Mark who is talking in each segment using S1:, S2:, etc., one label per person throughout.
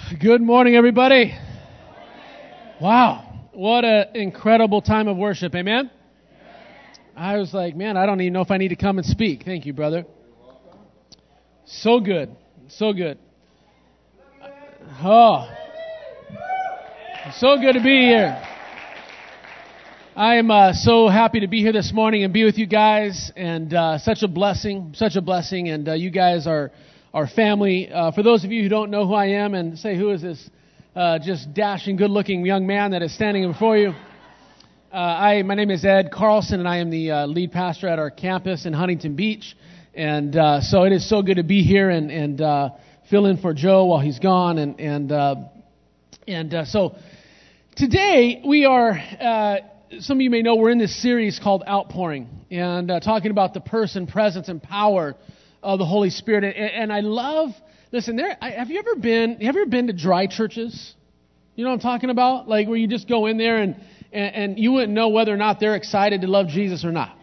S1: Good morning, everybody. Wow, what an incredible time of worship, amen? I was like, man, I don't even know if I need to come and speak. Thank you, brother. So good, so good. Oh, so good to be here. I am so happy to be here this morning and be with you guys, and such a blessing, and you guys are our family. For those of you who don't know who I am and say, who is this just dashing, good-looking young man that is standing before you? My name is Ed Carlson, and I am the lead pastor at our campus in Huntington Beach. And so it is so good to be here and fill in for Joe while he's gone. And so today we are, some of you may know, we're in this series called Outpouring, and talking about the person, presence, and power of the Holy Spirit. And I love, listen, have you ever been to dry churches? You know what I'm talking about? Like where you just go in there and you wouldn't know whether or not they're excited to love Jesus or not.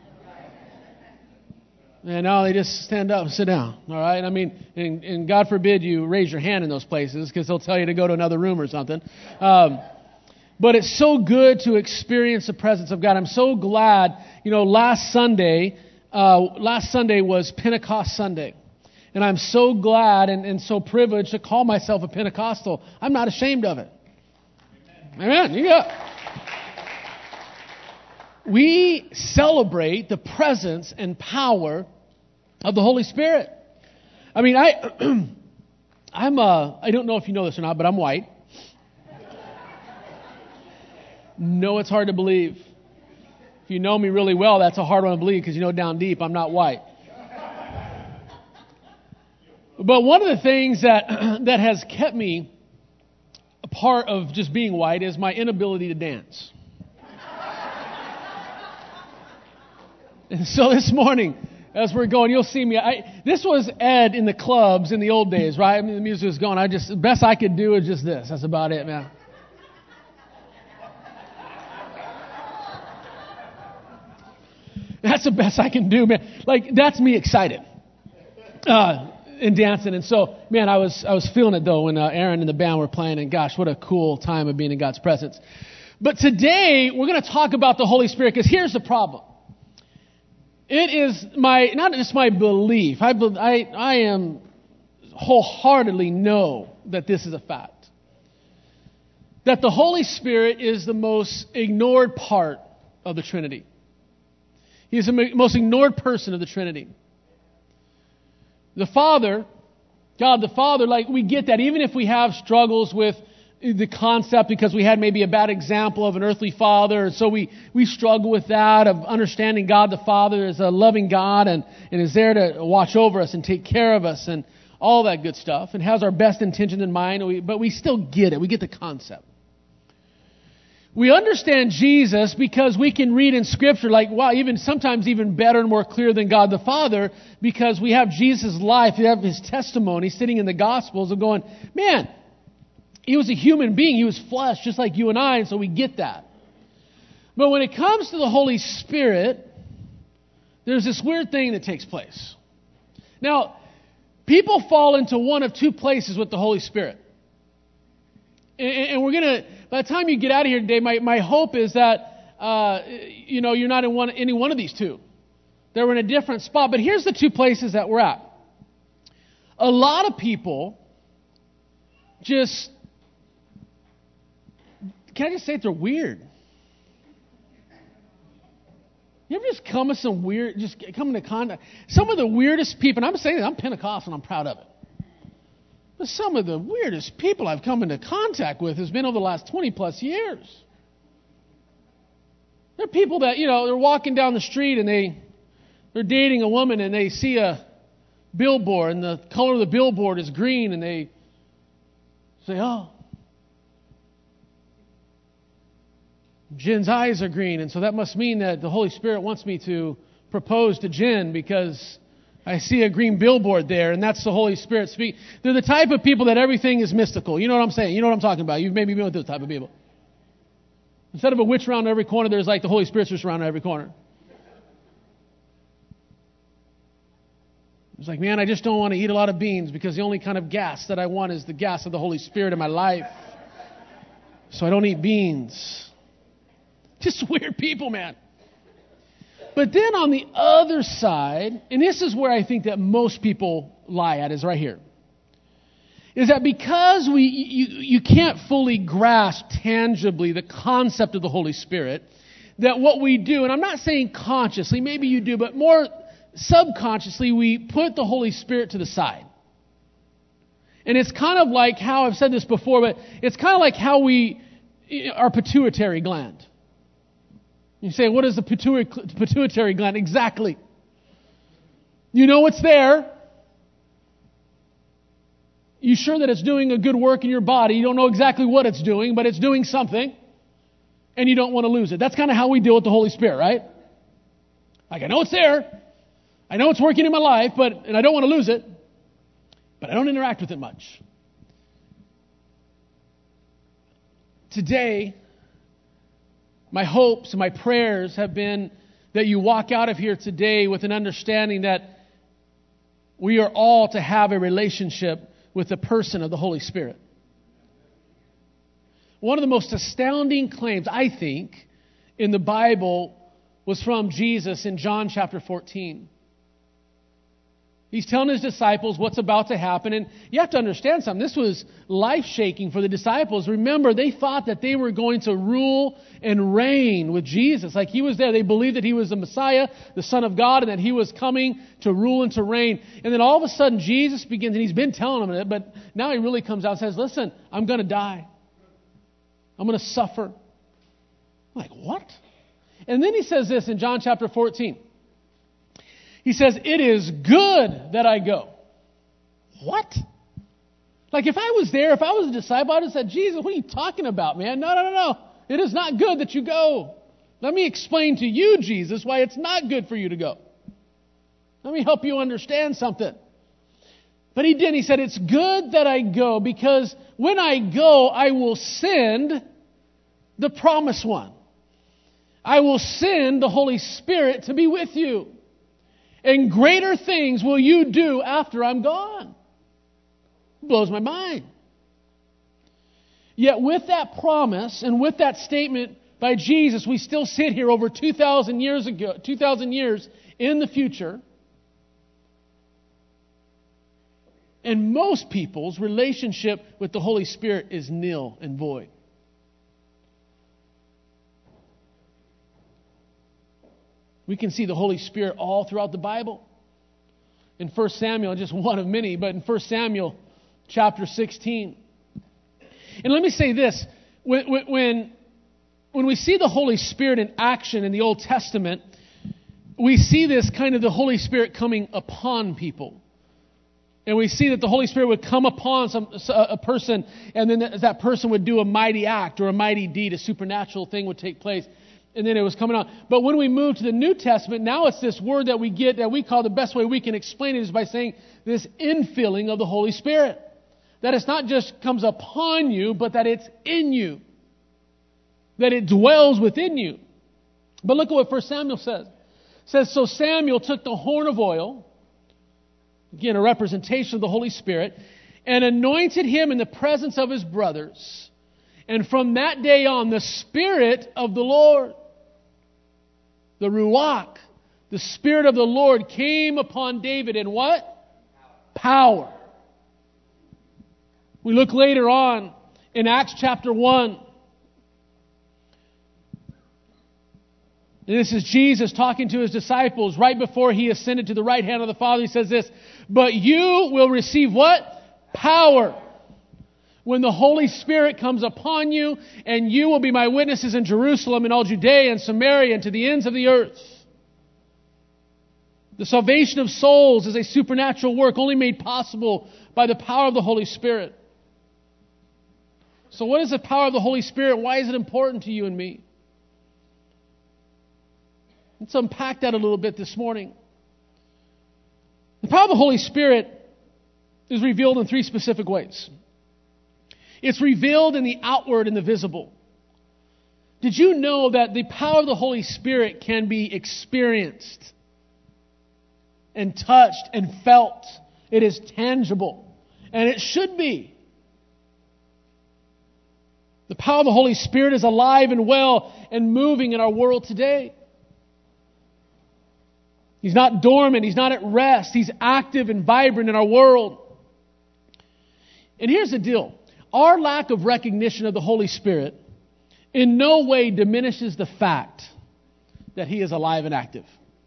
S1: And now they just stand up and sit down. All right? I mean, and God forbid you raise your hand in those places because they'll tell you to go to another room or something. But it's so good to experience the presence of God. I'm so glad, last Sunday was Pentecost Sunday. And I'm so glad and so privileged to call myself a Pentecostal. I'm not ashamed of it. Amen. Yeah. We celebrate the presence and power of the Holy Spirit. I mean, I don't know if you know this or not, but I'm white. No, it's hard to believe. If you know me really well, that's a hard one to believe because down deep I'm not white. But one of the things that has kept me a part of just being white is my inability to dance. And so this morning, as we're going, you'll see me. This was Ed in the clubs in the old days, right? I mean, the music was going. The best I could do is just this. That's about it, man. That's the best I can do, man. Like, that's me excited and dancing. And so, man, I was feeling it, though, when Aaron and the band were playing. And gosh, what a cool time of being in God's presence. But today, we're going to talk about the Holy Spirit, because here's the problem. It is not just my belief. I am wholeheartedly know that this is a fact. That the Holy Spirit is the most ignored part of the Trinity. He is the most ignored person of the Trinity. The Father, God the Father, like we get that. Even if we have struggles with the concept because we had maybe a bad example of an earthly father, and so we struggle with that, of understanding God the Father as a loving God and is there to watch over us and take care of us and all that good stuff, and has our best intentions in mind, but we still get it. We get the concept. We understand Jesus because we can read in Scripture like, wow, sometimes even better and more clear than God the Father, because we have Jesus' life, we have His testimony sitting in the Gospels of going, man, He was a human being, He was flesh just like you and I, and so we get that. But when it comes to the Holy Spirit, there's this weird thing that takes place. Now, people fall into one of two places with the Holy Spirit. And we're going to, by the time you get out of here today, my hope is that, you're not in any one of these two. They're in a different spot. But here's the two places that we're at. A lot of people just, can I just say they're weird? You ever just come into contact? Some of the weirdest people, and I'm saying that, I'm Pentecostal and I'm proud of it. But some of the weirdest people I've come into contact with has been over the last 20 plus years. There are people that, they're walking down the street and they're dating a woman and they see a billboard and the color of the billboard is green and they say, oh, Jen's eyes are green, and so that must mean that the Holy Spirit wants me to propose to Jen because I see a green billboard there, and that's the Holy Spirit speaking. They're the type of people that everything is mystical. You know what I'm saying? You know what I'm talking about. You've maybe been with those type of people. Instead of a witch around every corner, there's like the Holy Spirit's just around every corner. It's like, man, I just don't want to eat a lot of beans because the only kind of gas that I want is the gas of the Holy Spirit in my life. So I don't eat beans. Just weird people, man. But then on the other side, and this is where I think that most people lie at, is right here, is that because you can't fully grasp tangibly the concept of the Holy Spirit, that what we do, and I'm not saying consciously, maybe you do, but more subconsciously, we put the Holy Spirit to the side. And it's kind of like how, I've said this before, but it's kind of like how our pituitary gland. You say, what is the pituitary gland? Exactly. You know it's there. You're sure that it's doing a good work in your body. You don't know exactly what it's doing, but it's doing something. And you don't want to lose it. That's kind of how we deal with the Holy Spirit, right? Like, I know it's there. I know it's working in my life, and I don't want to lose it. But I don't interact with it much. Today, my hopes and my prayers have been that you walk out of here today with an understanding that we are all to have a relationship with the person of the Holy Spirit. One of the most astounding claims, I think, in the Bible was from Jesus in John chapter 14. He's telling his disciples what's about to happen. And you have to understand something. This was life-shaking for the disciples. Remember, they thought that they were going to rule and reign with Jesus. Like he was there. They believed that he was the Messiah, the Son of God, and that he was coming to rule and to reign. And then all of a sudden, Jesus begins, and he's been telling them it, but now he really comes out and says, listen, I'm going to die. I'm going to suffer. I'm like, what? And then he says this in John chapter 14. He says, it is good that I go. What? Like if I was there, if I was a disciple, I would have said, Jesus, what are you talking about, man? No. It is not good that you go. Let me explain to you, Jesus, why it's not good for you to go. Let me help you understand something. But he didn't. He said, it's good that I go because when I go, I will send the promised one. I will send the Holy Spirit to be with you. And greater things will you do after I'm gone. Blows my mind. Yet with that promise and with that statement by Jesus, we still sit here over 2,000 years in the future. And most people's relationship with the Holy Spirit is nil and void. We can see the Holy Spirit all throughout the Bible. In 1 Samuel, just one of many, but in 1 Samuel chapter 16. And let me say this. When we see the Holy Spirit in action in the Old Testament, we see this kind of the Holy Spirit coming upon people. And we see that the Holy Spirit would come upon a person, and then that person would do a mighty act or a mighty deed, a supernatural thing would take place. And then it was coming on. But when we move to the New Testament, now it's this word that we get that we call, the best way we can explain it is by saying this infilling of the Holy Spirit. That it's not just comes upon you, but that it's in you. That it dwells within you. But look at what 1 Samuel says. It says, so Samuel took the horn of oil, again a representation of the Holy Spirit, and anointed him in the presence of his brothers. And from that day on, the Spirit of the Lord, the Ruach, the Spirit of the Lord came upon David in what? Power. We look later on in Acts chapter 1. And this is Jesus talking to his disciples right before he ascended to the right hand of the Father. He says this, but you will receive what? Power. When the Holy Spirit comes upon you, and you will be my witnesses in Jerusalem and all Judea and Samaria and to the ends of the earth. The salvation of souls is a supernatural work only made possible by the power of the Holy Spirit. So what is the power of the Holy Spirit? Why is it important to you and me? Let's unpack that a little bit this morning. The power of the Holy Spirit is revealed in three specific ways. It's revealed in the outward and the visible. Did you know that the power of the Holy Spirit can be experienced? and touched and felt. It is tangible. And it should be. The power of the Holy Spirit is alive and well and moving in our world today. He's not dormant. He's not at rest. He's active and vibrant in our world. And here's the deal. Our lack of recognition of the Holy Spirit in no way diminishes the fact that He is alive and active.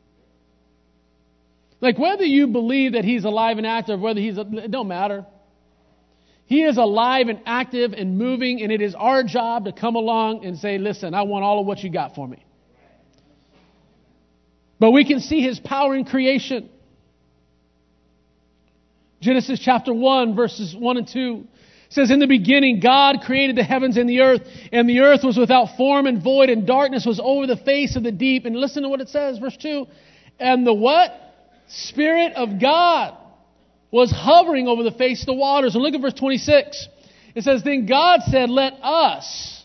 S1: Like whether you believe that He's alive and active, whether it don't matter. He is alive and active and moving, and it is our job to come along and say, listen, I want all of what you got for me. But we can see His power in creation. Genesis chapter 1, verses 1 and 2 says, in the beginning, God created the heavens and the earth was without form and void, and darkness was over the face of the deep. And listen to what it says, verse 2. And the what? Spirit of God was hovering over the face of the waters. And look at verse 26. It says, then God said, let us.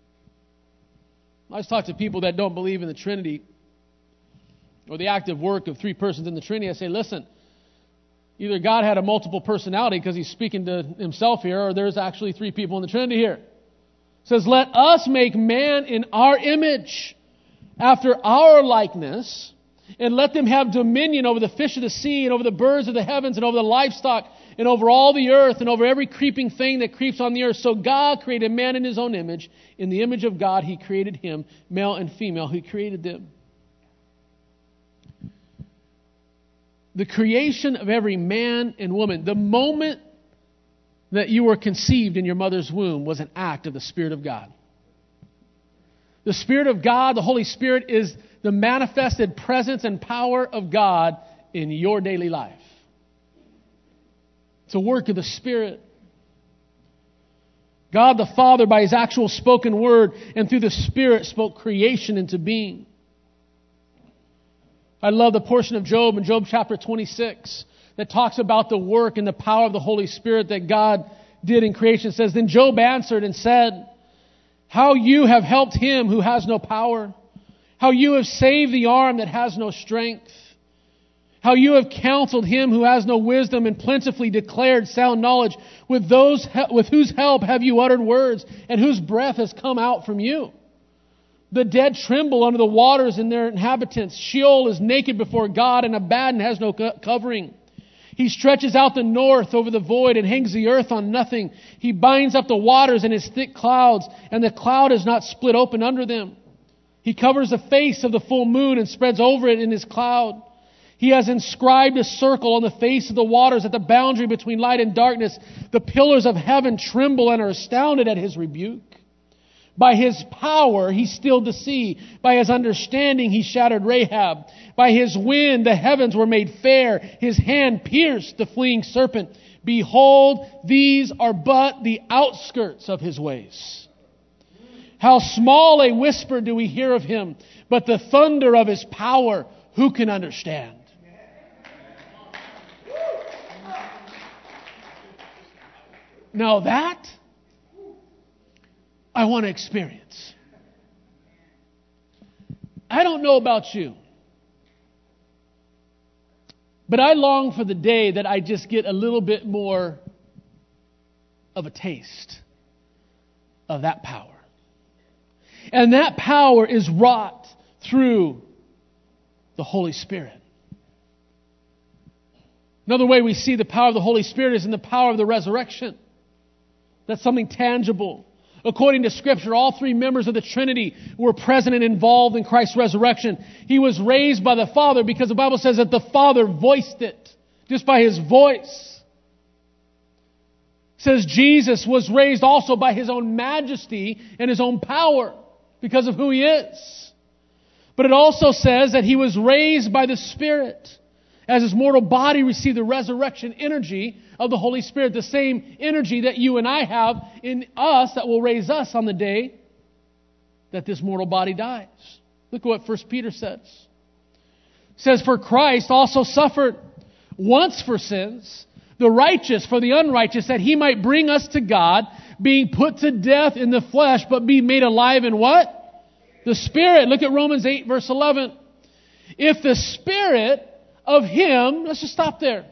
S1: I always talk to people that don't believe in the Trinity or the active work of three persons in the Trinity. I say, listen, either God had a multiple personality because He's speaking to Himself here, or there's actually three people in the Trinity here. It says, let us make man in our image, after our likeness, and let them have dominion over the fish of the sea, and over the birds of the heavens, and over the livestock, and over all the earth, and over every creeping thing that creeps on the earth. So God created man in His own image. In the image of God He created him, male and female, He created them. The creation of every man and woman, the moment that you were conceived in your mother's womb, was an act of the Spirit of God. The Spirit of God, the Holy Spirit, is the manifested presence and power of God in your daily life. It's a work of the Spirit. God the Father, by His actual spoken word and through the Spirit, spoke creation into being. I love the portion of Job in Job chapter 26 that talks about the work and the power of the Holy Spirit that God did in creation. It says, then Job answered and said, how you have helped him who has no power, how you have saved the arm that has no strength, how you have counseled him who has no wisdom and plentifully declared sound knowledge. With whose help have you uttered words, and whose breath has come out from you? The dead tremble under the waters and their inhabitants. Sheol is naked before God, and Abaddon has no covering. He stretches out the north over the void and hangs the earth on nothing. He binds up the waters in His thick clouds, and the cloud is not split open under them. He covers the face of the full moon and spreads over it in His cloud. He has inscribed a circle on the face of the waters at the boundary between light and darkness. The pillars of heaven tremble and are astounded at His rebuke. By His power He stilled the sea. By His understanding He shattered Rahab. By His wind the heavens were made fair. His hand pierced the fleeing serpent. Behold, these are but the outskirts of His ways. How small a whisper do we hear of Him, but the thunder of His power, who can understand? Now that I want to experience. I don't know about you, but I long for the day that I just get a little bit more of a taste of that power. And that power is wrought through the Holy Spirit. Another way we see the power of the Holy Spirit is in the power of the resurrection. That's something tangible. According to Scripture, all three members of the Trinity were present and involved in Christ's resurrection. He was raised by the Father because the Bible says that the Father voiced it just by His voice. It says Jesus was raised also by His own majesty and His own power because of who He is. But it also says that He was raised by the Spirit. As His mortal body received the resurrection energy of the Holy Spirit, the same energy that you and I have in us that will raise us on the day that this mortal body dies. Look at what 1 Peter says. It says, for Christ also suffered once for sins, the righteous for the unrighteous, that He might bring us to God, being put to death in the flesh, but be made alive in what? The Spirit. Look at Romans 8, verse 11. If the Spirit of Him, let's just stop there.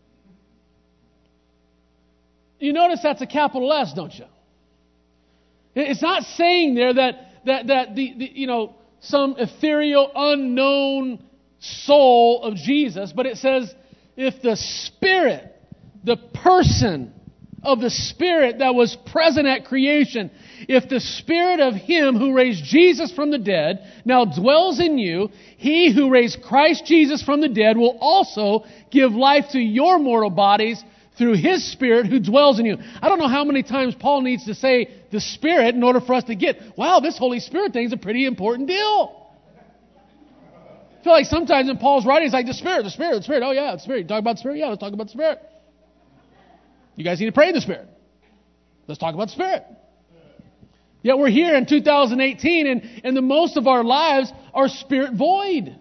S1: You notice that's a capital S, don't you? It's not saying there that the some ethereal, unknown soul of Jesus, but it says if the Spirit, the person of the Spirit that was present at creation, if the Spirit of Him who raised Jesus from the dead now dwells in you, He who raised Christ Jesus from the dead will also give life to your mortal bodies through His Spirit who dwells in you. I don't know how many times Paul needs to say the Spirit in order for us to get, wow, this Holy Spirit thing is a pretty important deal. I feel like sometimes in Paul's writing, it's like the Spirit. Oh yeah, the Spirit. Talk about the Spirit? Yeah, let's talk about the Spirit. You guys need to pray in the Spirit. Let's talk about the Spirit. Yet we're here in 2018 and the most of our lives are Spirit void.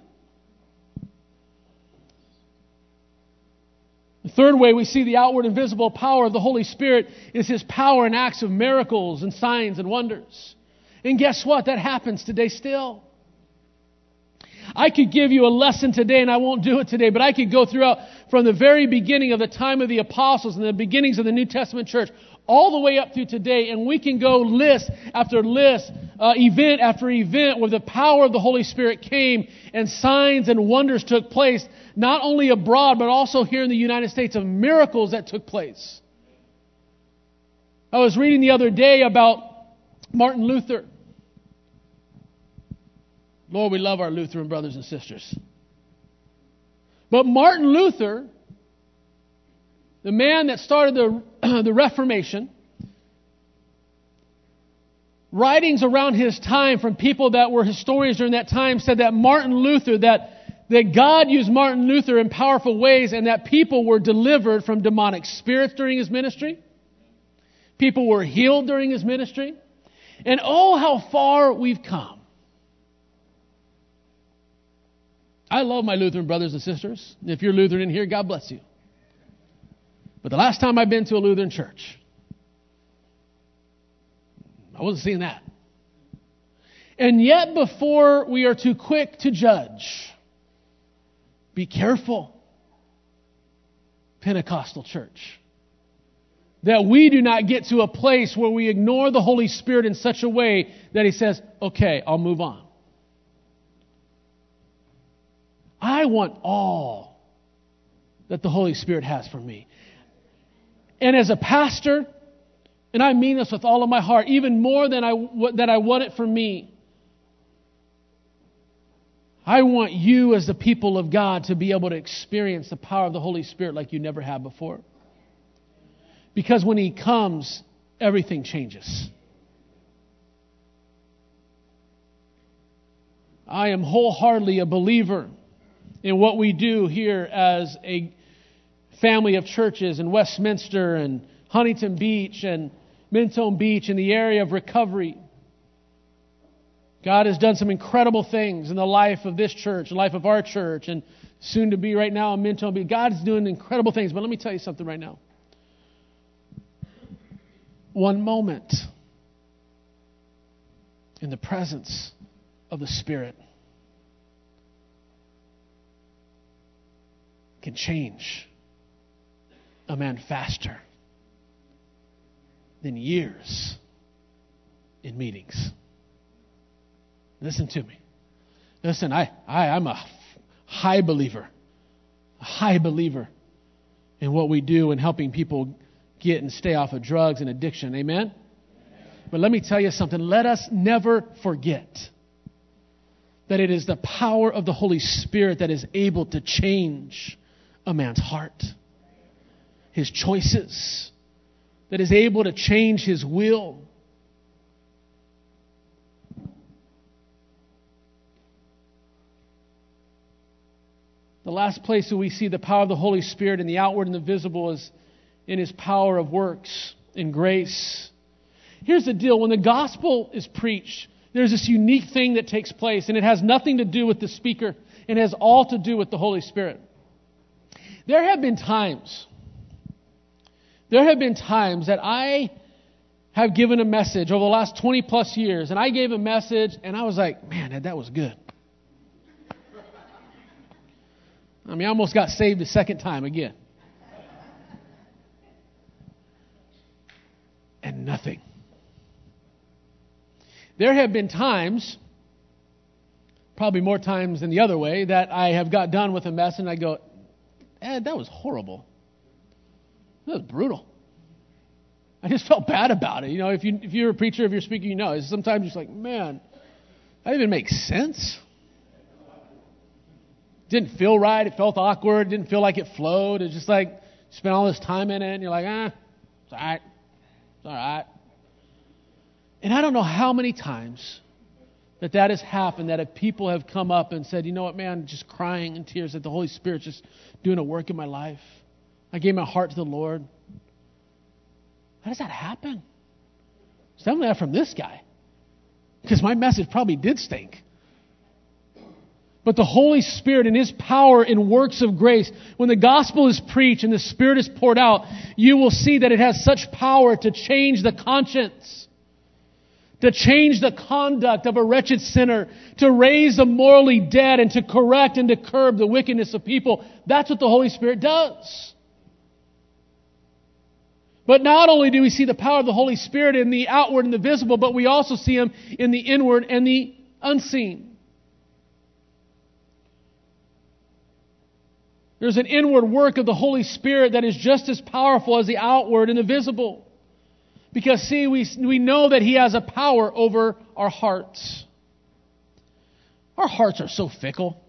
S1: The third way we see the outward and visible power of the Holy Spirit is His power in acts of miracles and signs and wonders. And guess what? That happens today still. I could give you a lesson today, and I won't do it today, but I could go throughout from the very beginning of the time of the apostles and the beginnings of the New Testament church all the way up through today, and we can go list after list, event after event where the power of the Holy Spirit came and signs and wonders took place, not only abroad, but also here in the United States, of miracles that took place. I was reading the other day about Martin Luther. Lord, we love our Lutheran brothers and sisters. But Martin Luther, the man that started the Reformation, writings around his time from people that were historians during that time said that Martin Luther, that God used Martin Luther in powerful ways and that people were delivered from demonic spirits during his ministry. People were healed during his ministry. And oh, how far we've come. I love my Lutheran brothers and sisters. If you're Lutheran in here, God bless you. But the last time I've been to a Lutheran church, I wasn't seeing that. And yet, before we are too quick to judge, be careful, Pentecostal church, that we do not get to a place where we ignore the Holy Spirit in such a way that He says, okay, I'll move on. I want all that the Holy Spirit has for me. And as a pastor, and I mean this with all of my heart, even more than I want it for me, I want you as the people of God to be able to experience the power of the Holy Spirit like you never have before. Because when He comes, everything changes. I am wholeheartedly a believer in what we do here as a family of churches in Westminster and Huntington Beach and Mentone Beach in the area of recovery. God has done some incredible things in the life of this church, the life of our church, and soon to be right now in Mentone Beach. God's doing incredible things. But let me tell you something right now. One moment in the presence of the Spirit can change a man faster than years in meetings. Listen to me. Listen, I'm a high believer in what we do in helping people get and stay off of drugs and addiction. Amen? But let me tell you something. Let us never forget that it is the power of the Holy Spirit that is able to change a man's heart, his choices, that is able to change his will. The last place where we see the power of the Holy Spirit in the outward and the visible is in His power of works, in grace. Here's the deal. When the gospel is preached, there's this unique thing that takes place, and it has nothing to do with the speaker. It has all to do with the Holy Spirit. There have been times that I have given a message over the last 20 plus years, and I gave a message, and I was like, man, that was good. I mean, I almost got saved a second time again. And nothing. There have been times, probably more times than the other way, that I have got done with a mess and I go, Ed, that was horrible. That was brutal. I just felt bad about it. You know, if you're a preacher, if you're speaking, you know, sometimes you're just like, man, that didn't even make sense. Didn't feel right. It felt awkward. Didn't feel like it flowed. It's just like, spent all this time in it and you're like, it's all right. It's all right. And I don't know how many times that has happened, that if people have come up and said, you know what, man, just crying in tears that the Holy Spirit's just doing a work in my life. I gave my heart to the Lord. How does that happen? It's definitely not from this guy. Because my message probably did stink. But the Holy Spirit and His power in works of grace, when the gospel is preached and the Spirit is poured out, you will see that it has such power to change the conscience, to change the conduct of a wretched sinner, to raise the morally dead, and to correct and to curb the wickedness of people. That's what the Holy Spirit does. But not only do we see the power of the Holy Spirit in the outward and the visible, but we also see Him in the inward and the unseen. There's an inward work of the Holy Spirit that is just as powerful as the outward and the visible. Because, see, we know that He has a power over our hearts. Our hearts are so fickle.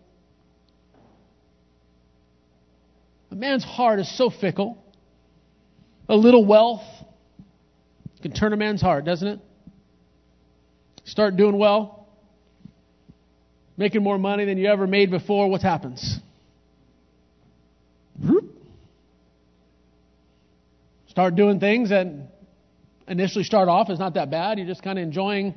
S1: A man's heart is so fickle. A little wealth can turn a man's heart, doesn't it? Start doing well, making more money than you ever made before, what happens? Start doing things that initially start off as not that bad. You're just kind of enjoying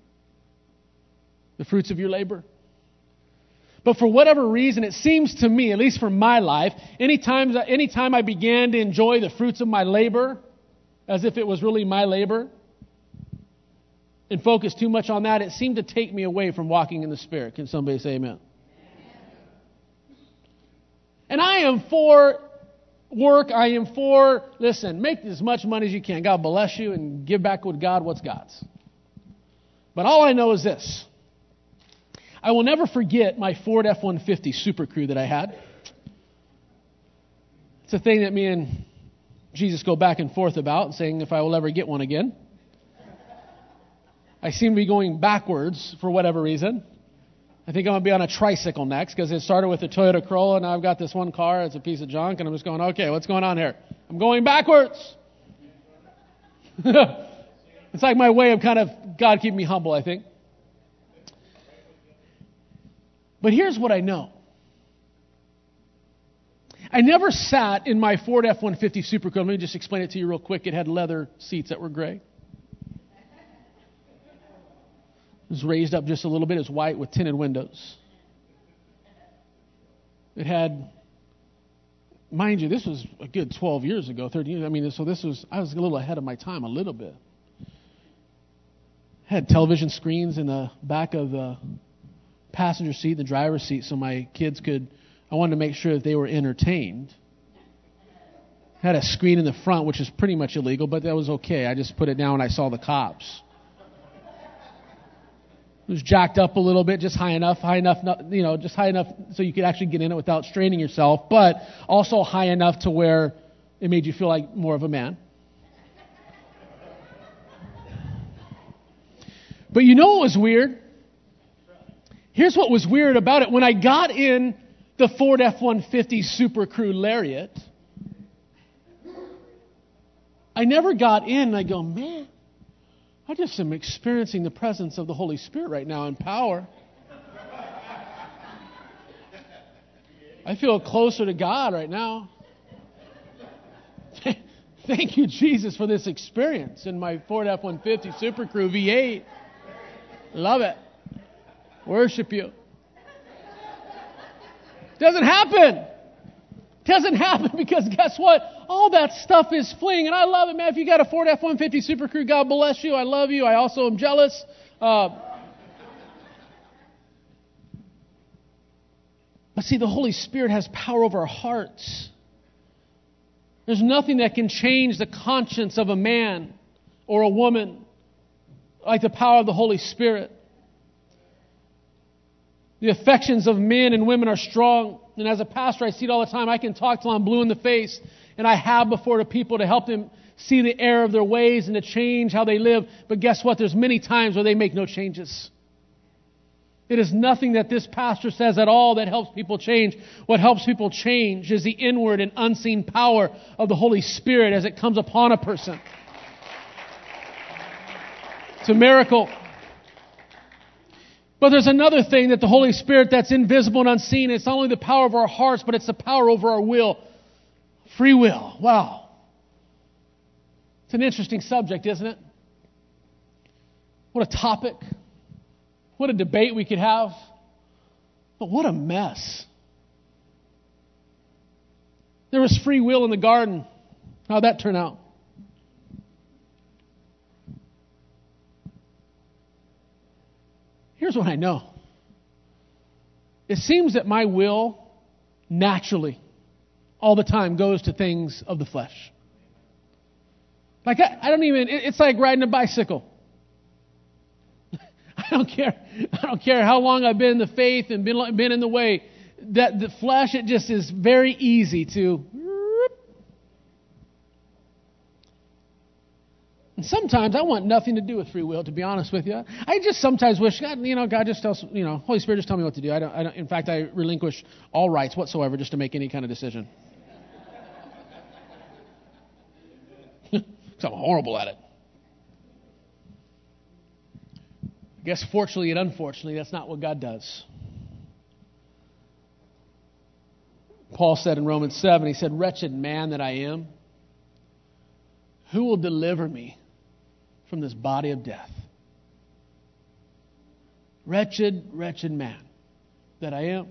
S1: the fruits of your labor. But for whatever reason, it seems to me, at least for my life, anytime I began to enjoy the fruits of my labor, as if it was really my labor, and focus too much on that, it seemed to take me away from walking in the Spirit. Can somebody say amen? And I am for work. I am for, listen, make as much money as you can. God bless you, and give back with God what's God's. But all I know is this. I will never forget my Ford F-150 Super Crew that I had. It's a thing that me and Jesus go back and forth about, saying if I will ever get one again. I seem to be going backwards for whatever reason. I think I'm going to be on a tricycle next, because it started with a Toyota Corolla, and now I've got this one car. It's a piece of junk, and I'm just going, okay, what's going on here? I'm going backwards. It's like my way of kind of God keeping me humble, I think. But here's what I know. I never sat in my Ford F-150 Super Crew. Let me just explain it to you real quick. It had leather seats that were gray. It was raised up just a little bit. It was white with tinted windows. It had, mind you, this was a good 12 years ago, 13 years. I mean, so I was a little ahead of my time, a little bit. Had television screens in the back of the passenger seat, the driver's seat, so my kids I wanted to make sure that they were entertained. Had a screen in the front, which is pretty much illegal, but that was okay. I just put it down when I saw the cops. It was jacked up a little bit, just high enough, just high enough so you could actually get in it without straining yourself, but also high enough to where it made you feel like more of a man. But you know what was weird? Here's what was weird about it. When I got in the Ford F-150 Super Crew Lariat, I never got in and I go, man, I just am experiencing the presence of the Holy Spirit right now in power. I feel closer to God right now. Thank you, Jesus, for this experience in my Ford F-150 Super Crew V8. Love it. Worship you. Doesn't happen. Doesn't happen because guess what? All that stuff is fleeing, and I love it, man. If you got a Ford F-150 Super Crew, God bless you. I love you. I also am jealous. But But see, the Holy Spirit has power over our hearts. There's nothing that can change the conscience of a man or a woman like the power of the Holy Spirit. The affections of men and women are strong. And as a pastor, I see it all the time. I can talk till I'm blue in the face. And I have before the people to help them see the error of their ways and to change how they live. But guess what? There's many times where they make no changes. It is nothing that this pastor says at all that helps people change. What helps people change is the inward and unseen power of the Holy Spirit as it comes upon a person. It's a miracle. But there's another thing that the Holy Spirit that's invisible and unseen. It's not only the power of our hearts, but it's the power over our will. Free will. Wow. It's an interesting subject, isn't it? What a topic. What a debate we could have. But what a mess. There was free will in the garden. How'd that turn out? Here's what I know. It seems that my will naturally, all the time, goes to things of the flesh. Like I don't even, it's like riding a bicycle. I don't care how long I've been in the faith and been in the way. That the flesh, it just is very easy to. And sometimes I want nothing to do with free will, to be honest with you. I just sometimes wish God just tells, Holy Spirit just tell me what to do. I don't. In fact, I relinquish all rights whatsoever just to make any kind of decision. Because I'm horrible at it. I guess fortunately and unfortunately, that's not what God does. Paul said in Romans 7, he said, "Wretched man that I am, who will deliver me from this body of death?" Wretched, wretched man that I am.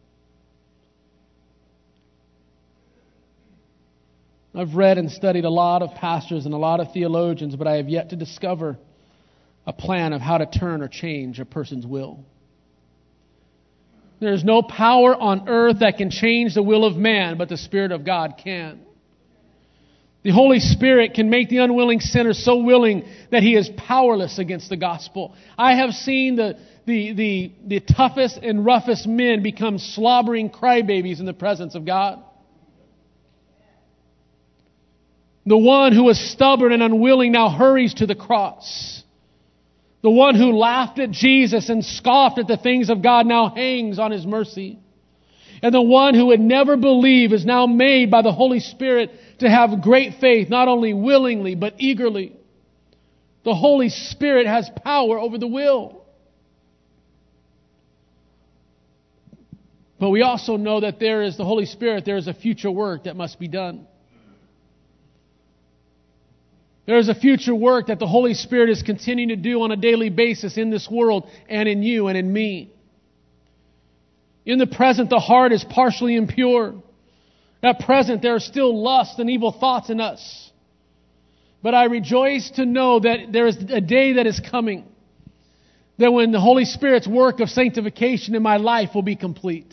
S1: I've read and studied a lot of pastors and a lot of theologians, but I have yet to discover a plan of how to turn or change a person's will. There is no power on earth that can change the will of man, but the Spirit of God can. The Holy Spirit can make the unwilling sinner so willing that he is powerless against the gospel. I have seen the toughest and roughest men become slobbering crybabies in the presence of God. The one who was stubborn and unwilling now hurries to the cross. The one who laughed at Jesus and scoffed at the things of God now hangs on His mercy. And the one who would never believe is now made by the Holy Spirit to have great faith, not only willingly, but eagerly. The Holy Spirit has power over the will. But we also know that there is the Holy Spirit, there is a future work that must be done. There is a future work that the Holy Spirit is continuing to do on a daily basis in this world and in you and in me. In the present, the heart is partially impure. At present, there are still lust and evil thoughts in us. But I rejoice to know that there is a day that is coming, that when the Holy Spirit's work of sanctification in my life will be complete.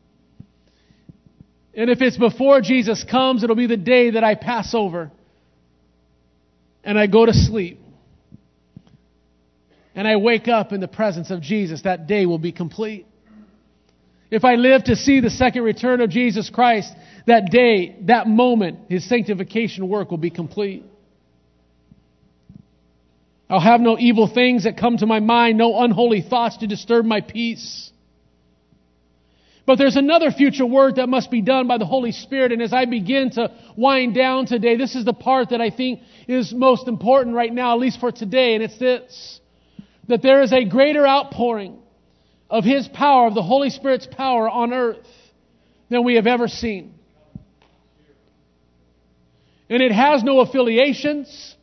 S1: And if it's before Jesus comes, it'll be the day that I pass over and I go to sleep. And I wake up in the presence of Jesus. That day will be complete. If I live to see the second return of Jesus Christ, that day, that moment, His sanctification work will be complete. I'll have no evil things that come to my mind, no unholy thoughts to disturb my peace. But there's another future work that must be done by the Holy Spirit. And as I begin to wind down today, this is the part that I think is most important right now, at least for today. And it's this, that there is a greater outpouring of His power, of the Holy Spirit's power on earth than we have ever seen. And it has no affiliations.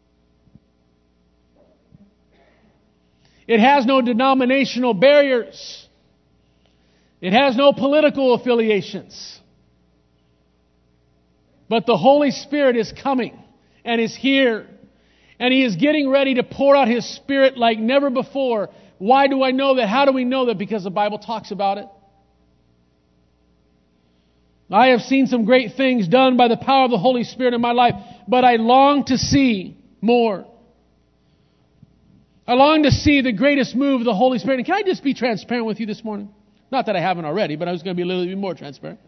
S1: It has no denominational barriers. It has no political affiliations. But the Holy Spirit is coming and is here. And He is getting ready to pour out His Spirit like never before. Why do I know that? How do we know that? Because the Bible talks about it. I have seen some great things done by the power of the Holy Spirit in my life, but I long to see more. I long to see the greatest move of the Holy Spirit. And can I just be transparent with you this morning? Not that I haven't already, but I was going to be a little bit more transparent.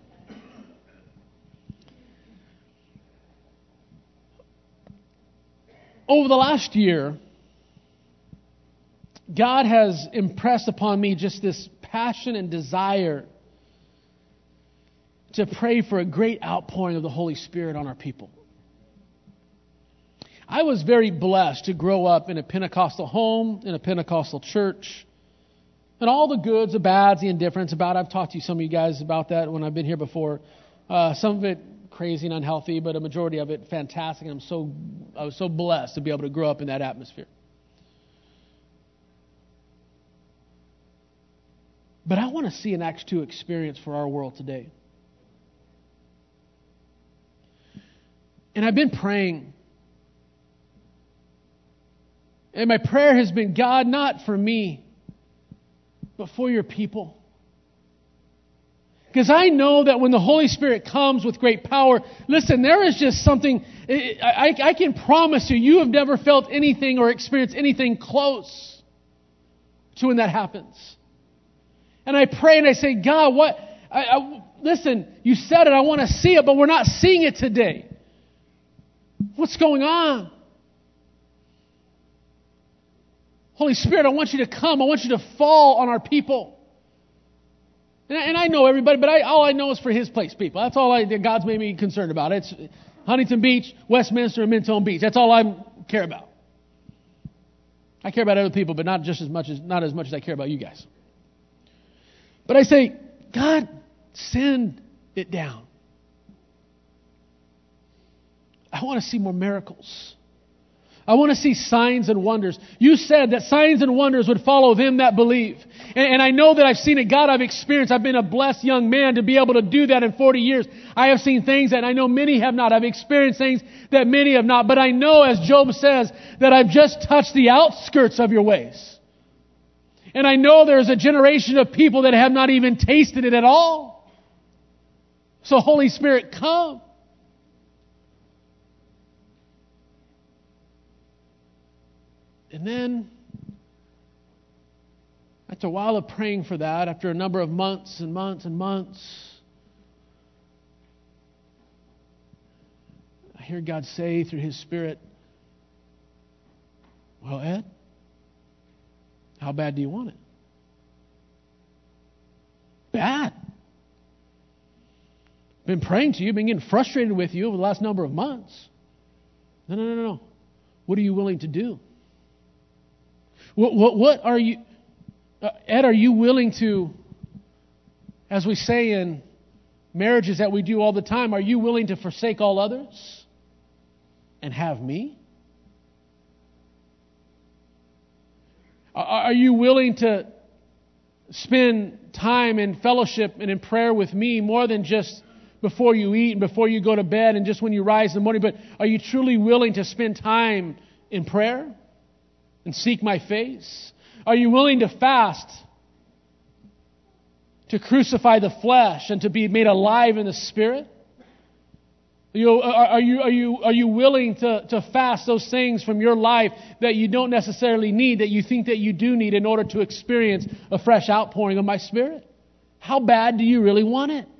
S1: Over the last year, God has impressed upon me just this passion and desire to pray for a great outpouring of the Holy Spirit on our people. I was very blessed to grow up in a Pentecostal home, in a Pentecostal church, and all the goods, the bads, the indifference about it. I've talked to some of you guys about that when I've been here before. Some of it crazy and unhealthy, but a majority of it fantastic. And I was so blessed to be able to grow up in that atmosphere. But I want to see an Acts 2 experience for our world today. And I've been praying. And my prayer has been, God, not for me, but for your people. Because I know that when the Holy Spirit comes with great power, listen, there is just something, I can promise you, you have never felt anything or experienced anything close to when that happens. And I pray and I say, God, what? Listen, you said it, I want to see it, but we're not seeing it today. What's going on? Holy Spirit, I want you to come. I want you to fall on our people. And I know everybody, but all I know is for His place people. That's all God's made me concerned about. It's Huntington Beach, Westminster, and Mentone Beach. That's all I care about. I care about other people, but not as much as I care about you guys. But I say, God, send it down. I want to see more miracles. I want to see signs and wonders. You said that signs and wonders would follow them that believe. And I know that I've seen it. God, I've experienced. I've been a blessed young man to be able to do that in 40 years. I have seen things that I know many have not. I've experienced things that many have not. But I know, as Job says, that I've just touched the outskirts of your ways. And I know there's a generation of people that have not even tasted it at all. So Holy Spirit, come. And then, after a while of praying for that, after a number of months and months and months, I hear God say through His Spirit, well, Ed, how bad do you want it? Bad. Been praying to you, been getting frustrated with you over the last number of months. No. What are you willing to do? What are you, Ed, are you willing to, as we say in marriages that we do all the time, are you willing to forsake all others and have me? Are you willing to spend time in fellowship and in prayer with me more than just before you eat and before you go to bed and just when you rise in the morning? But are you truly willing to spend time in prayer and seek my face? Are you willing to fast, to crucify the flesh and to be made alive in the Spirit? Are you willing to fast those things from your life that you don't necessarily need, that you think that you do need in order to experience a fresh outpouring of my Spirit? How bad do you really want it?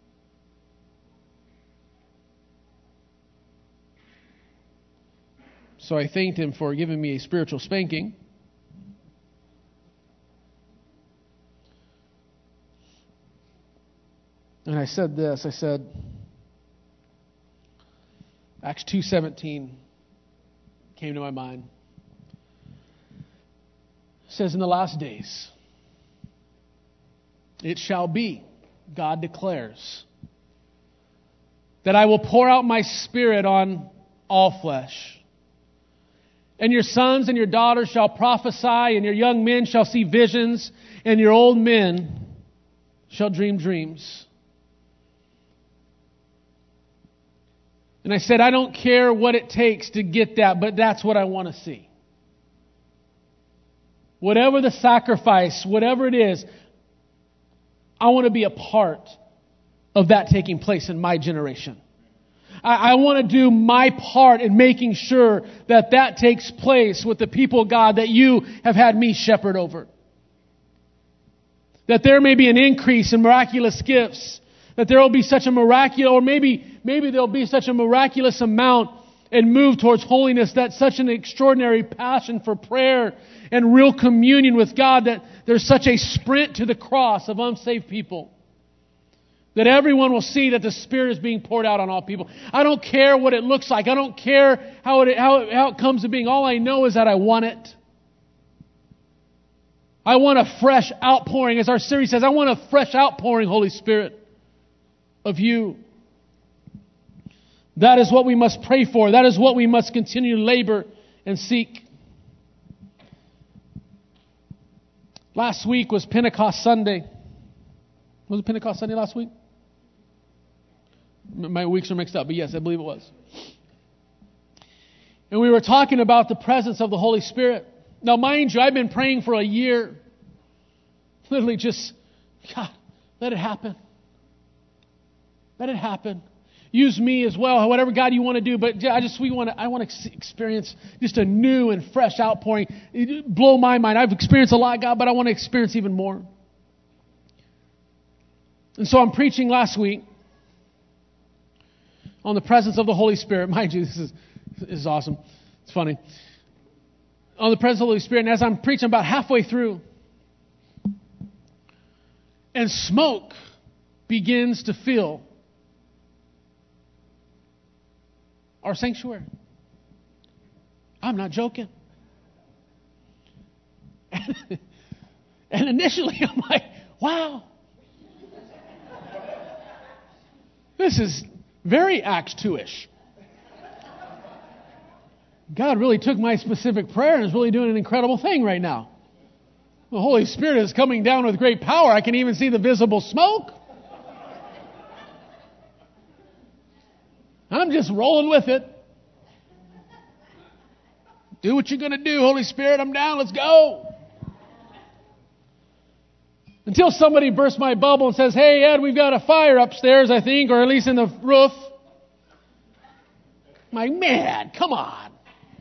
S1: So I thanked Him for giving me a spiritual spanking. And I said this, Acts 2:17 came to my mind. It says, in the last days, it shall be, God declares, that I will pour out my Spirit on all flesh. And your sons and your daughters shall prophesy, and your young men shall see visions, and your old men shall dream dreams. And I said, I don't care what it takes to get that, but that's what I want to see. Whatever the sacrifice, whatever it is, I want to be a part of that taking place in my generation. I want to do my part in making sure that that takes place with the people, God, that you have had me shepherd over. That there may be an increase in miraculous gifts. That there will be such a miraculous, or maybe there'll be such a miraculous amount and move towards holiness, that such an extraordinary passion for prayer and real communion with God, that there's such a sprint to the cross of unsaved people. That everyone will see that the Spirit is being poured out on all people. I don't care what it looks like. I don't care how it comes to being. All I know is that I want it. I want a fresh outpouring. As our series says, I want a fresh outpouring, Holy Spirit, of you. That is what we must pray for. That is what we must continue to labor and seek. Last week was Pentecost Sunday. Was it Pentecost Sunday last week? My weeks are mixed up, but yes, I believe it was. And we were talking about the presence of the Holy Spirit. Now, mind you, I've been praying for a year. Literally just, God, let it happen. Let it happen. Use me as well, whatever God you want to do. But I want to experience just a new and fresh outpouring. It blow my mind. I've experienced a lot, God, but I want to experience even more. And so I'm preaching last week on the presence of the Holy Spirit. Mind you, this is awesome. It's funny. On the presence of the Holy Spirit. And as I'm preaching, about halfway through, and smoke begins to fill our sanctuary. I'm not joking. And initially I'm like, wow. This is very Acts 2-ish. God really took my specific prayer and is really doing an incredible thing right now. The Holy Spirit is coming down with great power. I can even see the visible smoke. I'm just rolling with it. Do what you're going to do, Holy Spirit. I'm down. Let's go. Until somebody bursts my bubble and says, hey, Ed, we've got a fire upstairs, I think, or at least in the roof. I'm like, man, come on.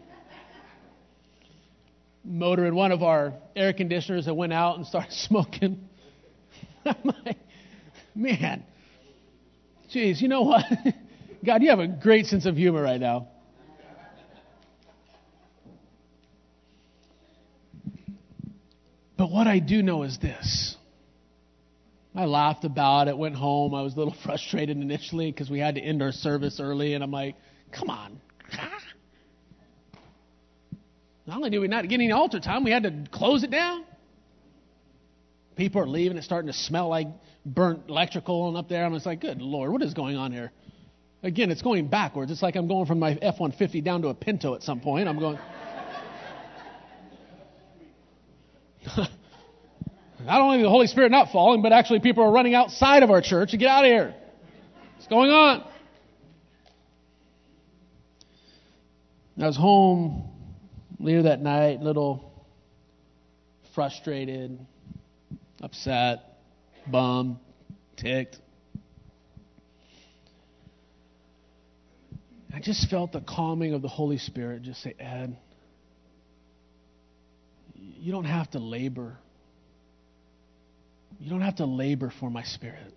S1: Motor in one of our air conditioners that went out and started smoking. I'm like, man, geez, you know what? God, you have a great sense of humor right now. But what I do know is this. I laughed about it, went home. I was a little frustrated initially because we had to end our service early. And I'm like, come on. Not only did we not get any altar time, we had to close it down. People are leaving. It's starting to smell like burnt electrical and up there. I'm just like, good Lord, what is going on here? Again, it's going backwards. It's like I'm going from my F-150 down to a Pinto at some point. I'm going... Not only the Holy Spirit not falling, but actually people are running outside of our church to get out of here. What's going on? I was home later that night, a little frustrated, upset, bummed, ticked. I just felt the calming of the Holy Spirit just say, Ed, you don't have to labor. You don't have to labor for my Spirit.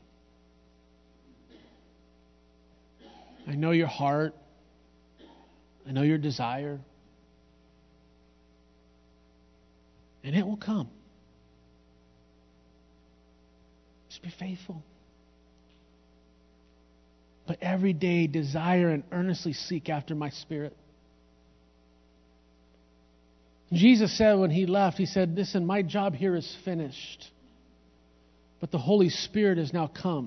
S1: I know your heart. I know your desire. And it will come. Just be faithful. But every day desire and earnestly seek after my Spirit. Jesus said when he left, he said, listen, my job here is finished. But the Holy Spirit has now come.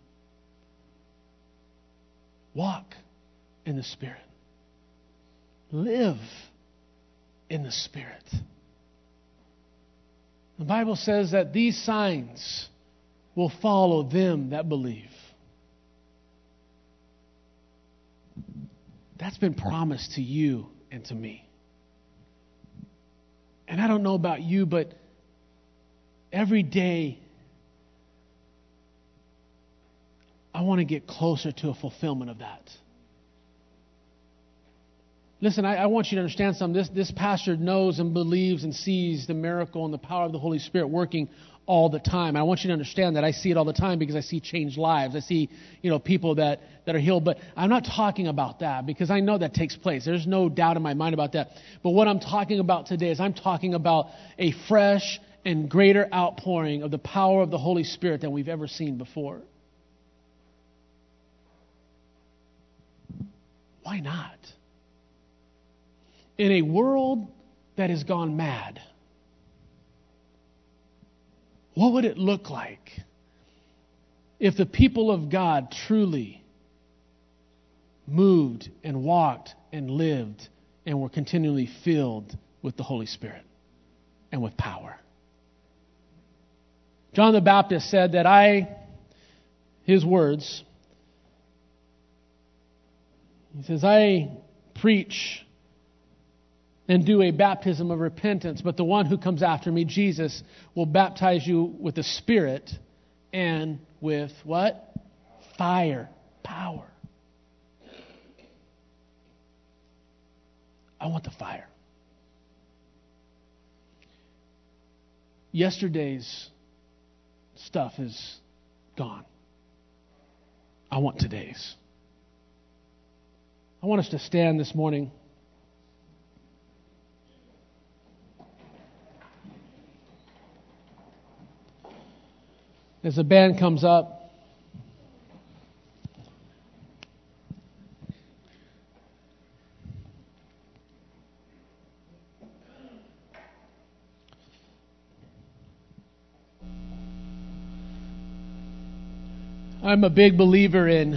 S1: Walk in the Spirit. Live in the Spirit. The Bible says that these signs will follow them that believe. That's been promised to you and to me. And I don't know about you, but every day I I want to get closer to a fulfillment of that. Listen, I want you to understand something. This pastor knows and believes and sees the miracle and the power of the Holy Spirit working all the time. I want you to understand that I see it all the time because I see changed lives. I see, people that are healed. But I'm not talking about that because I know that takes place. There's no doubt in my mind about that. But what I'm talking about today is I'm talking about a fresh and greater outpouring of the power of the Holy Spirit than we've ever seen before. Why not? In a world that has gone mad, what would it look like if the people of God truly moved and walked and lived and were continually filled with the Holy Spirit and with power? John the Baptist said that his words, he says, I preach and do a baptism of repentance, but the one who comes after me, Jesus, will baptize you with the Spirit and with what? Fire. Power. I want the fire. Yesterday's stuff is gone. I want today's. I want us to stand this morning. As the band comes up, I'm a big believer in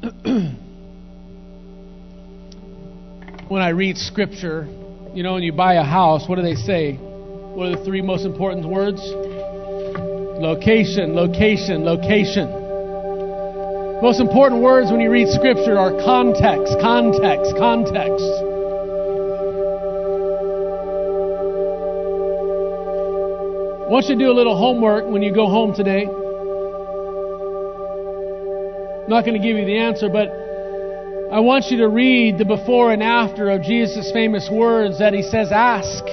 S1: when I read Scripture, when you buy a house, what do they say? What are the three most important words? Location, location, location. Most important words when you read Scripture are context, context, context. I want you to do a little homework when you go home today. I'm not going to give you the answer, but I want you to read the before and after of Jesus' famous words that he says, ask,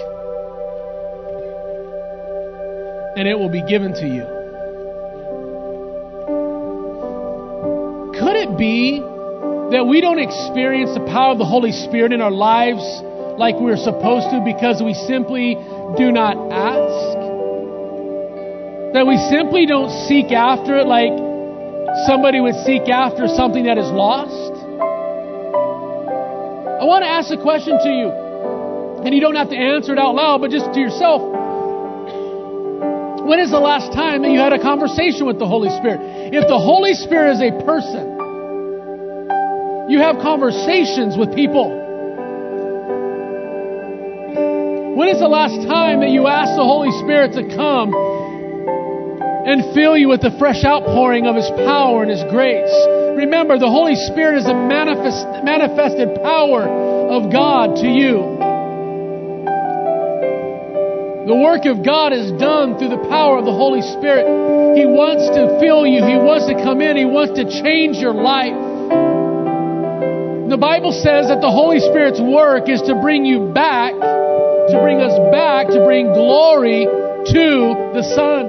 S1: and it will be given to you. Could it be that we don't experience the power of the Holy Spirit in our lives like we're supposed to because we simply do not ask? That we simply don't seek after it like somebody would seek after something that is lost? I want to ask a question to you, and you don't have to answer it out loud, but just to yourself. When is the last time that you had a conversation with the Holy Spirit? If the Holy Spirit is a person, you have conversations with people. When is the last time that you asked the Holy Spirit to come and fill you with the fresh outpouring of His power and His grace? Remember, the Holy Spirit is a manifested power of God to you. The work of God is done through the power of the Holy Spirit. He wants to fill you. He wants to come in. He wants to change your life. The Bible says that the Holy Spirit's work is to bring you back, to bring us back, to bring glory to the Son.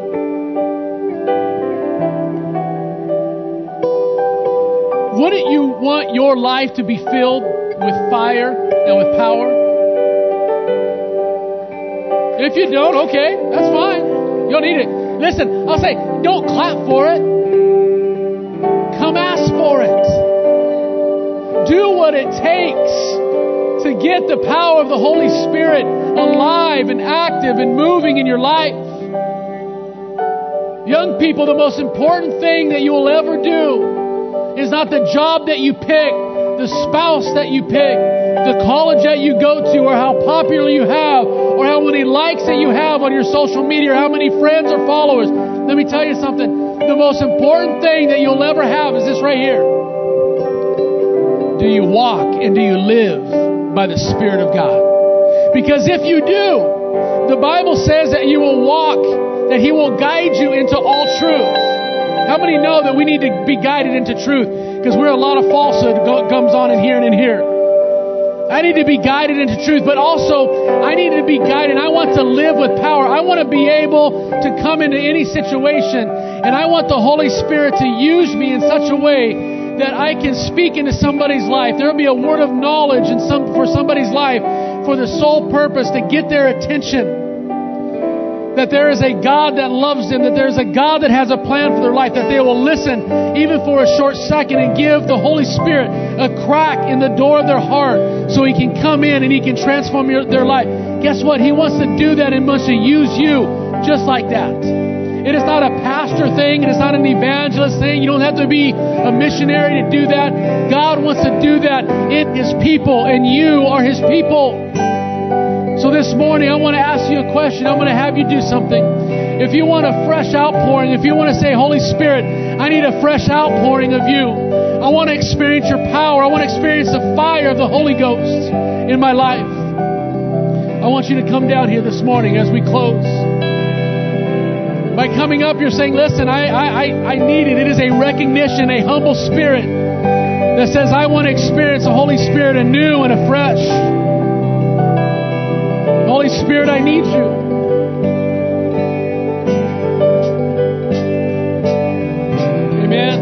S1: Wouldn't you want your life to be filled with fire and with power? If you don't, okay, that's fine. You don't need it. Listen, I'll say, don't clap for it. Come ask for it. Do what it takes to get the power of the Holy Spirit alive and active and moving in your life. Young people, the most important thing that you will ever do is not the job that you pick, the spouse that you pick, the college that you go to, or how popular you have, or how many likes that you have on your social media, or how many friends or followers. Let me tell you something. The most important thing that you'll ever have is this right here. Do you walk and do you live by the Spirit of God? Because if you do, the Bible says that you will walk, that He will guide you into all truth. How many know that we need to be guided into truth? Because we're a lot of falsehood comes on in here and in here. I need to be guided into truth, but also I need to be guided. I want to live with power. I want to be able to come into any situation, and I want the Holy Spirit to use me in such a way that I can speak into somebody's life. There will be a word of knowledge for somebody's life for the sole purpose to get their attention. That there is a God that loves them, that there is a God that has a plan for their life, that they will listen even for a short second and give the Holy Spirit a crack in the door of their heart so He can come in and He can transform their life. Guess what? He wants to do that and wants to use you just like that. It is not a pastor thing. It is not an evangelist thing. You don't have to be a missionary to do that. God wants to do that in His people, and you are His people. So this morning, I want to ask you a question. I'm going to have you do something. If you want a fresh outpouring, if you want to say, Holy Spirit, I need a fresh outpouring of you. I want to experience your power. I want to experience the fire of the Holy Ghost in my life. I want you to come down here this morning as we close. By coming up, you're saying, listen, I need it. It is a recognition, a humble spirit that says, I want to experience the Holy Spirit anew and afresh. Holy Spirit, I need you. Amen.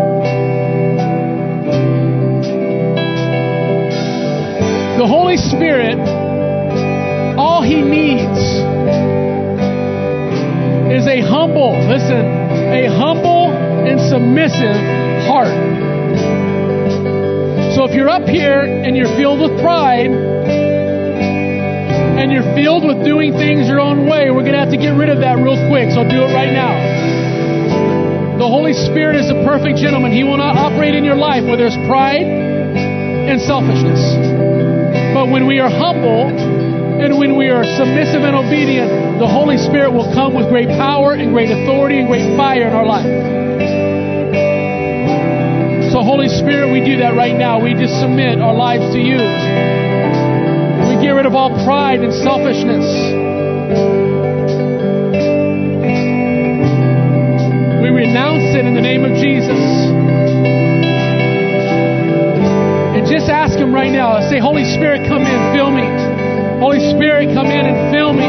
S1: The Holy Spirit, all He needs is a humble and submissive heart. So if you're up here and you're filled with pride, and you're filled with doing things your own way, we're going to have to get rid of that real quick, so do it right now. The Holy Spirit is a perfect gentleman. He will not operate in your life where there's pride and selfishness. But when we are humble and when we are submissive and obedient, the Holy Spirit will come with great power and great authority and great fire in our life. So Holy Spirit, we do that right now. We just submit our lives to you. Get rid of all pride and selfishness. We renounce it in the name of Jesus. And just ask Him right now. Say, Holy Spirit, come in, fill me. Holy Spirit, come in and fill me.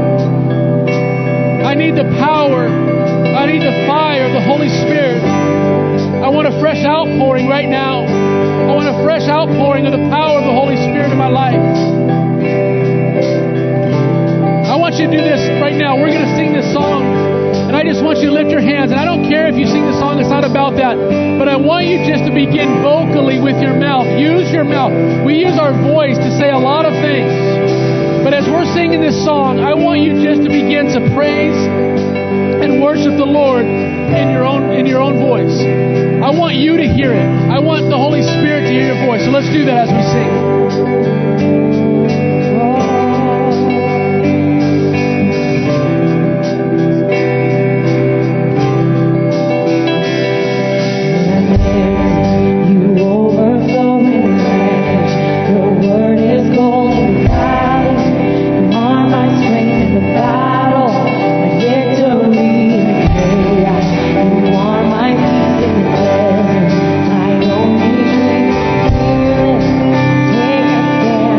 S1: I need the power. I need the fire of the Holy Spirit. I want a fresh outpouring right now. I want a fresh outpouring of the power of the Holy Spirit in my life. I want you to do this right now. We're going to sing this song, and I just want you to lift your hands. And I don't care if you sing the song, it's not about that. But I want you just to begin vocally with your mouth. Use your mouth. We use our voice to say a lot of things. But as we're singing this song, I want you just to begin to praise and worship the Lord in your own voice. I want you to hear it. I want the Holy Spirit to hear your voice. So let's do that as we sing.
S2: I don't need to feel it.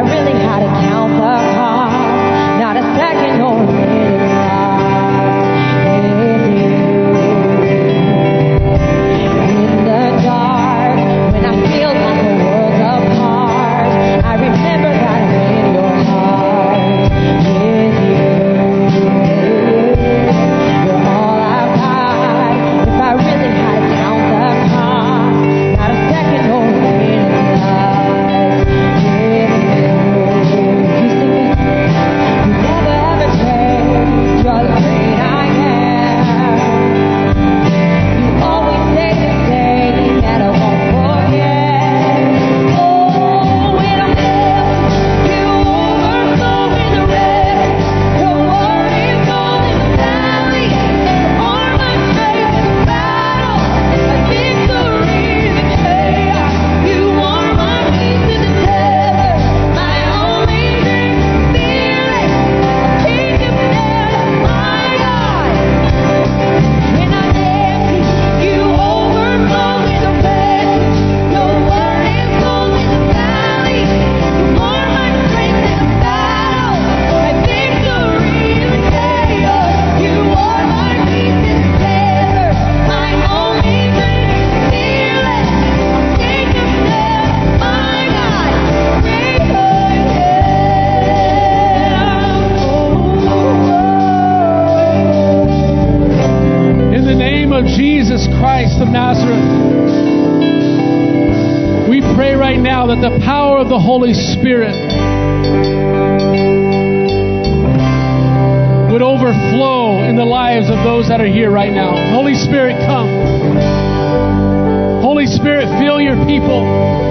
S2: really had to count the cost, not a second or a minute lost with you. In the dark, when I feel like the world's apart, I remember that I'm in your heart with you. You're all I've got. If I really had to count the cost, not a second or a minute lost with you. You sing it. You never ever change. You're the great I am. You always stay the same, and I won't forget. Oh, when I'm lost, you overflow in the red. Your word is golden valley. You are my strength in battle, my victory in the chaos. You are my peace in the desert, my only drink, feeling. King of death, my God. When I'm empty, you overflow in the red. Your word is golden valley. You are my strength in the battle, my victory in the chaos. You are my peace in the desert, my only drink, feeling. King of death, my God. Great I am.
S1: In the name of Jesus Christ of Nazareth, we pray right now that the power of the Holy Spirit would overflow in the lives of those that are here right now. Holy Spirit, come. Holy Spirit, fill your people.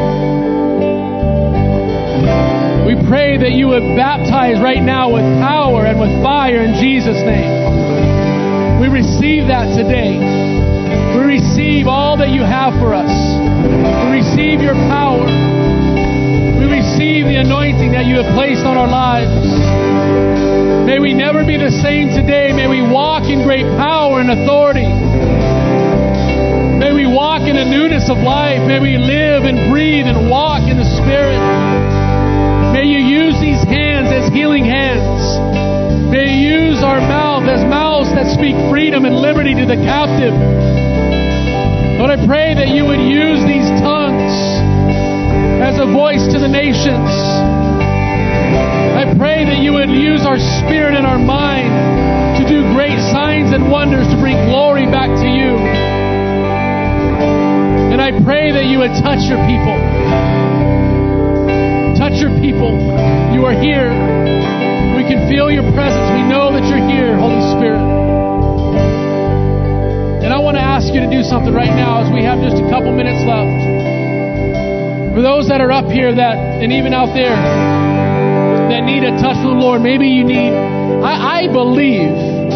S1: We pray that you would baptize right now with power and with fire in Jesus' name. We receive that today. We receive all that you have for us. We receive your power. We receive the anointing that you have placed on our lives. May we never be the same today. May we walk in great power and authority. May we walk in a newness of life. May we live and breathe and walk in the Spirit. May you use these hands as healing hands. May you use our mouth as mouths that speak freedom and liberty to the captive. Lord, I pray that you would use these tongues as a voice to the nations. I pray that you would use our spirit and our mind to do great signs and wonders to bring glory back to you. And I pray that you would touch your people. Touch your people. You are here. We can feel your presence. We know that you're here, Holy Spirit. And I want to ask you to do something right now as we have just a couple minutes left. For those that are up here and even out there that need a touch from the Lord, maybe you need, I believe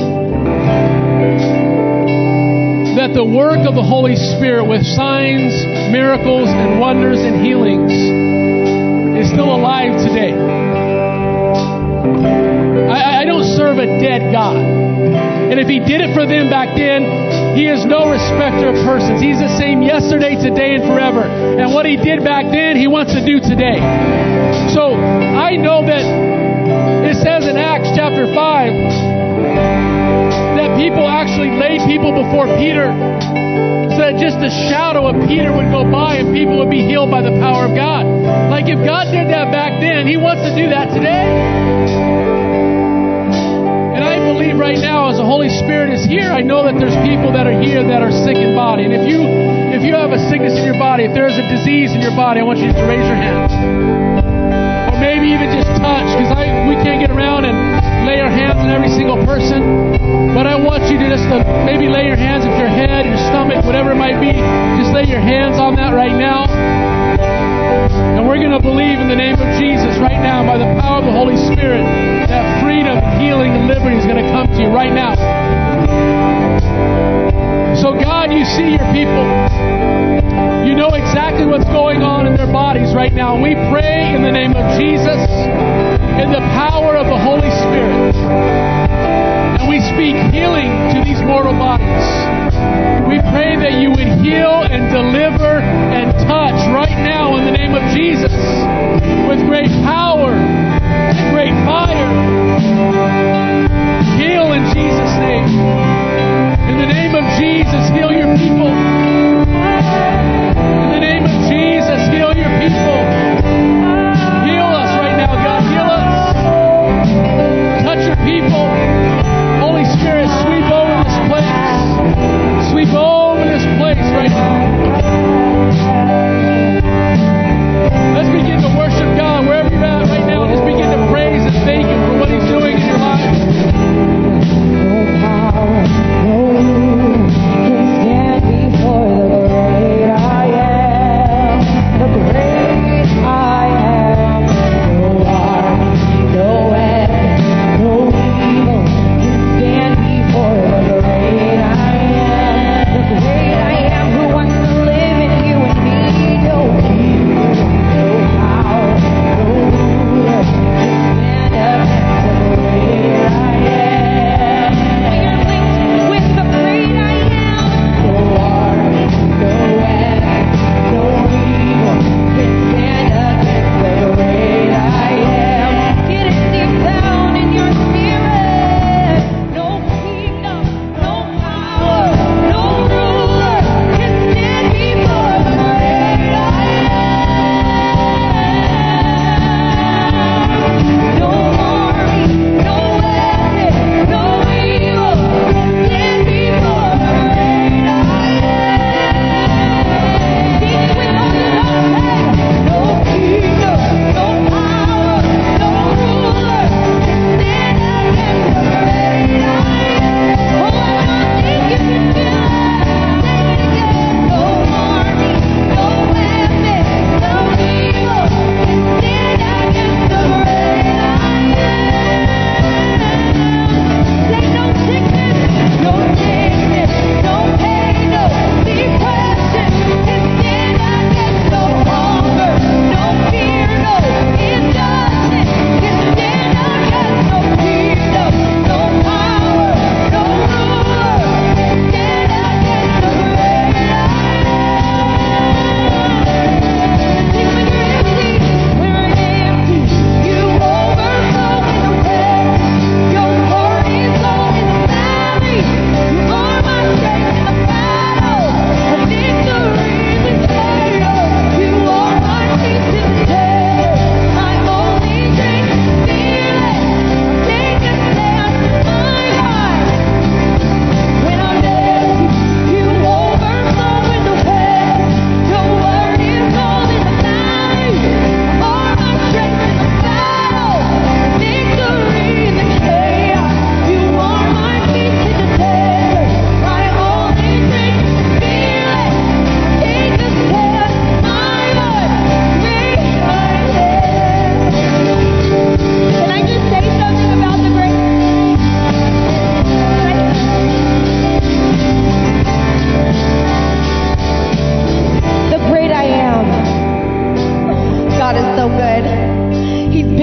S1: that the work of the Holy Spirit with signs, miracles, and wonders and healings is still alive today. I don't serve a dead God. And if he did it for them back then, he is no respecter of persons. He's the same yesterday, today, and forever. And what he did back then, he wants to do today. So I know that it says in Acts chapter 5 that people actually laid people before Peter so that just a shadow of Peter would go by and people would be healed by the power of God. Like if God did that back then, he wants to do that today. And I believe right now as the Holy Spirit is here, I know that there's people that are here that are sick in body. And if you have a sickness in your body, if there's a disease in your body, I want you to raise your hand. Or maybe even just touch, because we can't get around and lay our hands on every single person. But I want you to just maybe lay your hands at your head, your stomach, whatever it might be. Just lay your hands on that right now. And we're going to believe in the name of Jesus right now by the power of the Holy Spirit that freedom, healing, and liberty is going to come to you right now. So God, you see your people. You know exactly what's going on in their bodies right now. And we pray in the name of Jesus, in the power of the Holy Spirit. And we speak healing to these mortal bodies. We pray that you would heal and deliver and touch right now in the name of Jesus with great power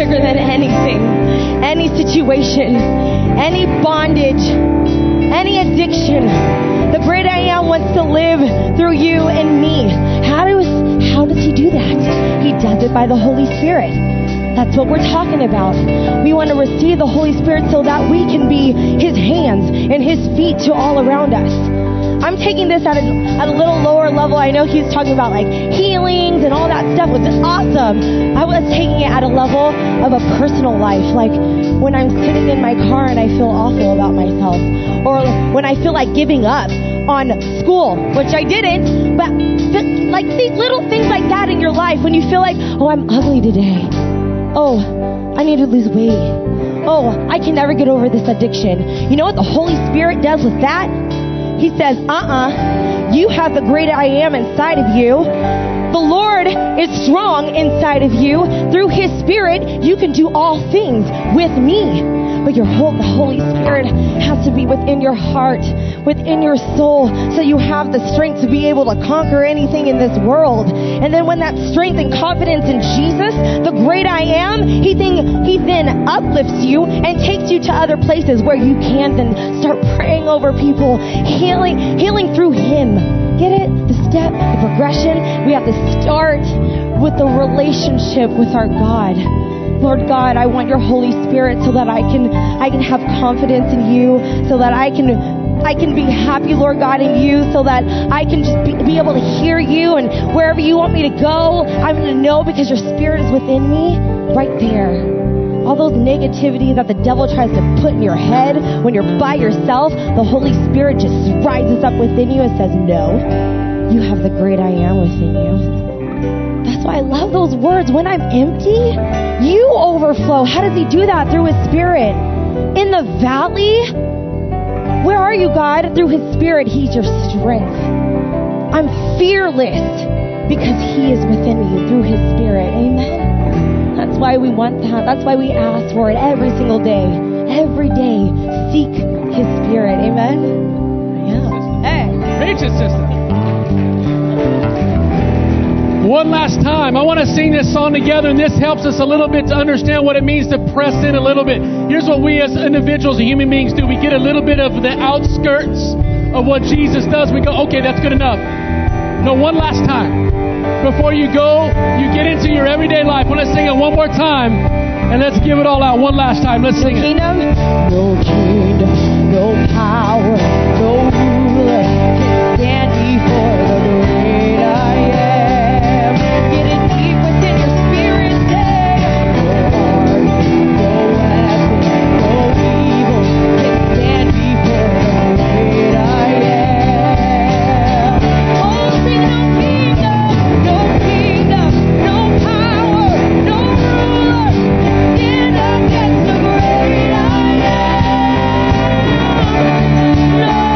S2: bigger than anything, any situation, any bondage, any addiction. The great I am wants to live through you and me. How does he do that? He does it by the Holy Spirit. That's what we're talking about. We want to receive the Holy Spirit so that we can be his hands and his feet to all around us. I'm taking this at a little lower level. I know he was talking about like healings and all that stuff, which is awesome. I was taking it at a level of a personal life, like when I'm sitting in my car and I feel awful about myself, or when I feel like giving up on school, which I didn't, but like these little things like that in your life when you feel like, oh, I'm ugly today. Oh, I need to lose weight. Oh, I can never get over this addiction. You know what the Holy Spirit does with that? He says, you have the great I am inside of you. The Lord is strong inside of you. Through his Spirit, you can do all things with me. But the Holy Spirit has to be within your heart, within your soul, so you have the strength to be able to conquer anything in this world. And then when that strength and confidence in Jesus, the great I am, he then uplifts you and takes you to other places where you can then start praying over people, healing through him. Get it? The step, the progression. We have to start with the relationship with our God. Lord God, I want your Holy Spirit so that I can have confidence in you, so that I can be happy, Lord God, in you, so that I can just be able to hear you, and wherever you want me to go, I'm going to know because your Spirit is within me right there. All those negativity that the devil tries to put in your head when you're by yourself, the Holy Spirit just rises up within you and says, no, you have the great I am within you. That's why I love those words. When I'm empty, you overflow. How does he do that? Through his Spirit. In the valley, where are you, God? Through his Spirit, he's your strength. I'm fearless because he is within me through his Spirit. Amen. That's why we want that. That's why we ask for it every single day. Every day, seek his Spirit. Amen. Yeah. Hey.
S1: Preach it, sister. One last time, I want to sing this song together, and this helps us a little bit to understand what it means to press in a little bit. Here's what we as individuals and human beings do. We get a little bit of the outskirts of what Jesus does. We go, okay, that's good enough. No, one last time. Before you go, you get into your everyday life. I want to sing it one more time, and let's give it all out one last time. Let's sing it.
S2: No kingdom, no power, no ruler can stand before the great I am. Get it deep within your spirit, say, no army, no weapon, no evil can stand before the great I am. Oh, sing no kingdom, no power, no ruler can stand against the great I am. No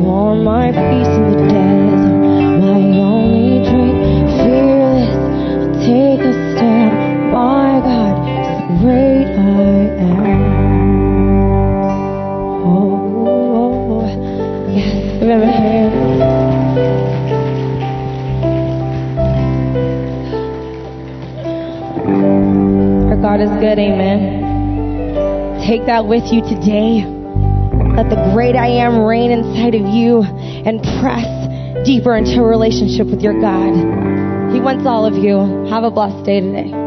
S2: want my peace in the desert, my only drink. Fearless, I'll take a stand. My God is the great I am. Oh, yes, remember him. Our God is good, amen. Take that with you today. Let the great I am reign inside of you and press deeper into a relationship with your God. He wants all of you. Have a blessed day today.